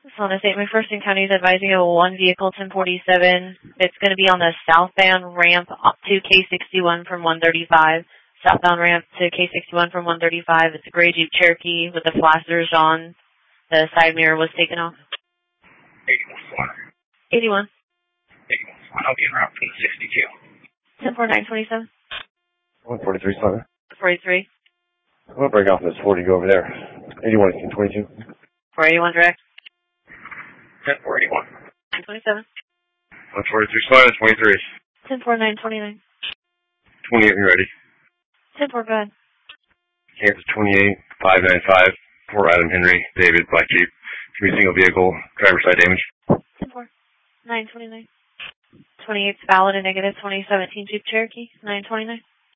Sonda State McPherson County is advising of one vehicle, 1047. It's going to be on the southbound ramp up to K61 from 135. Southbound ramp to K61 from 135. It's a gray Jeep Cherokee with the flashers on. The side mirror was taken off. 81. 81. I'll be around 62. 104927. 143, Sonda. 43. I'm going to break off this 40, go over there. 81, 22. 481 direct. 1041. 27. 143, Sonda, 23. 104929. 28, you ready? 104, go ahead. Kansas 28, 595, Fort Adam Henry, David, Black Jeep. Can be single vehicle, driver side damage. 104. 929. 28's valid and negative. 2017 Jeep Cherokee. 929.